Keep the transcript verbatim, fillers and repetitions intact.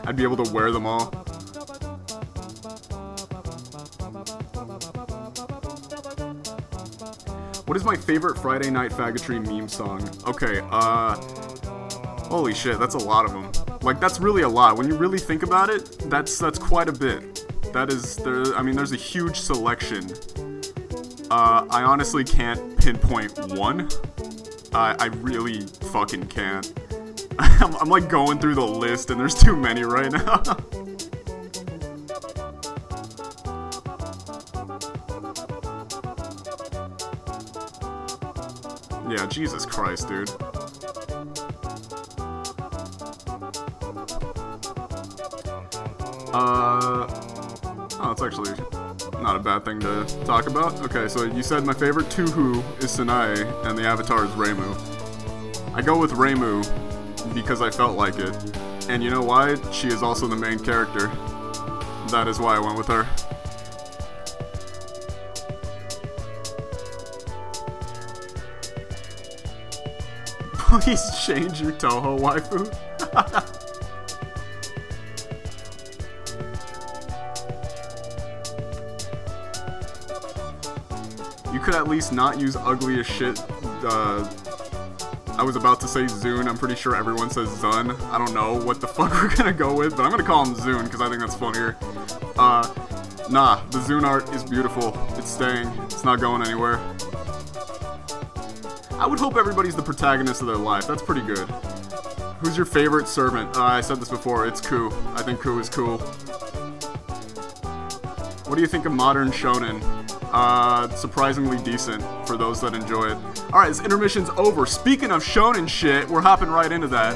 I'd be able to wear them all. What is my favorite Friday Night Faggotry meme song? Okay, uh... holy shit, that's a lot of them. Like, that's really a lot. When you really think about it, that's that's quite a bit. That is, there. I mean, there's a huge selection. Uh, I honestly can't pinpoint one. Uh, I really fucking can't. I'm, I'm like going through the list and there's too many right now. Yeah, Jesus Christ, dude. Uh, oh, it's actually not a bad thing to talk about. Okay, so you said my favorite Tuhu is Sanae, and the avatar is Reimu. I go with Reimu because I felt like it. And you know why? She is also the main character. That is why I went with her. Please change your Toho waifu. You could at least not use ugly as shit. Uh, I was about to say Zune. I'm pretty sure everyone says Zun. I don't know what the fuck we're gonna go with, but I'm gonna call him Zune because I think that's funnier. Uh, nah, the Zune art is beautiful. It's staying. It's not going anywhere. I would hope everybody's the protagonist of their life. That's pretty good. Who's your favorite servant? Uh, I said this before. It's Ku. I think Ku is cool. What do you think of modern shonen? Uh, surprisingly decent for those that enjoy it. Alright, this intermission's over. Speaking of shonen shit, we're hopping right into that.